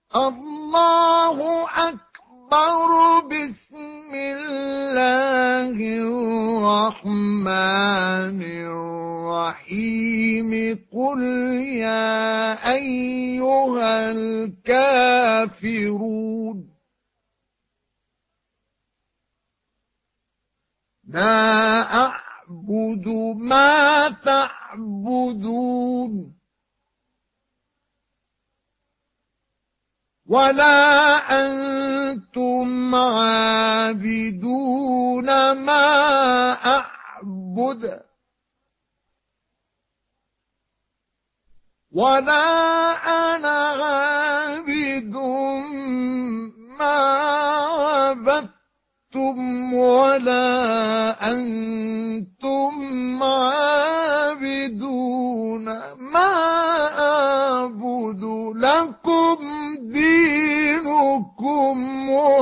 الله أكبر. بسم الله الرحمن الرحيم. قل يا أيها الكافرون لا أعبد ما تعبدون ولا أنتم عابدون ما أعبد ولا أنا عابد ما عبدتم ولا أنتم عابدون ما أعبد. لكم دينكم